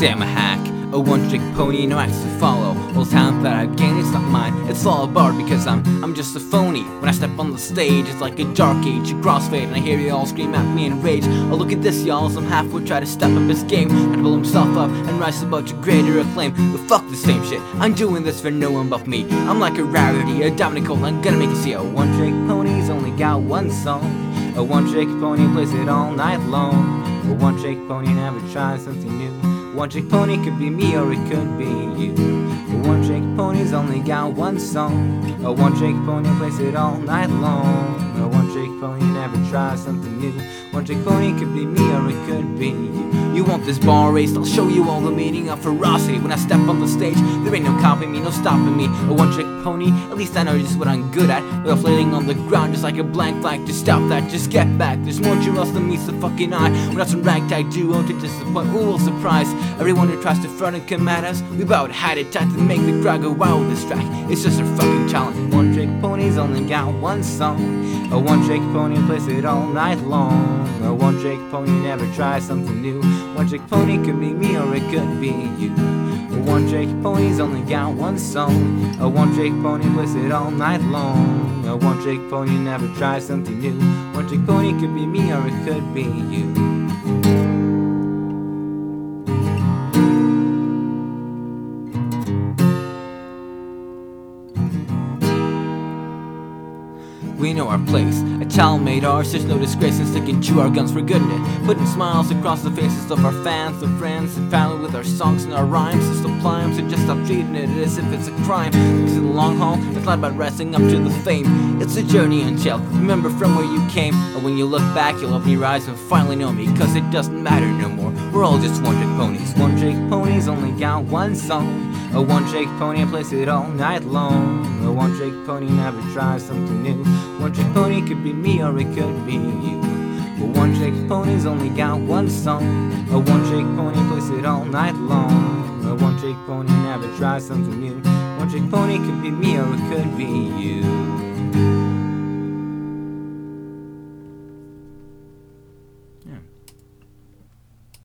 say I'm a hack, a one-trick pony, no acts to follow. All talent that I've gained, it's not mine, it's all a bar because I'm just a phony. When I step on the stage, it's like a dark age, a crossfade, and I hear you all scream at me in rage. Oh, look at this, y'all, some half-wit try to step up his game, try to pull himself up and rise above to greater acclaim. But fuck the same shit, I'm doing this for no one but me. I'm like a rarity, a dominant cold, I'm gonna make you see. A one-trick pony's only got one song. A one-trick pony plays it all night long. A one-trick pony never tries something new. One-trick pony could be me or it could be you. A one-trick pony's only got one song. A one-trick pony plays it all night long. A one-trick pony never tries something new. One-trick pony could be me or it could be you. You want this bar race? I'll show you all the meaning of ferocity. When I step on the stage, there ain't no copying me, no stopping me. A one-trick pony, at least I know just what I'm good at. Without flailing on the ground just like a blank flag. Just stop that, just get back. There's more to us than meets the fucking eye. We're not some ragtag duo to disappoint, we will surprise everyone who tries to front and come at us. We about had it time to make the crowd go wild with this track. It's just a fucking challenge. One-trick pony's only got one song. A one-trick pony plays it all night long. A one-trick pony never tries something new. One-trick pony could be me or it could be you. A one-trick pony's only got one song. A one-trick pony plays it all night long. A one-trick pony never tries something new. One-trick pony could be me or it could be you. We know our place, a talent made ours. There's no disgrace in sticking to our guns for good in it. Putting smiles across the faces of our fans, our friends and family with our songs and our rhymes. To supply them, so just stop treating it as if it's a crime. Because in the long haul, it's not about rising up to the fame. It's a journey until remember from where you came. And when you look back, you'll open your eyes and finally know me. Cause it doesn't matter no more, we're all just one-trick ponies. One-trick ponies only got one song. A one-trick pony plays it all night long. A one-trick pony never tries something new. One-trick pony could be me or it could be you. A one-trick pony's only got one song. A one-trick pony plays it all night long. A one-trick pony never tries something new. One-trick pony could be me or it could be you.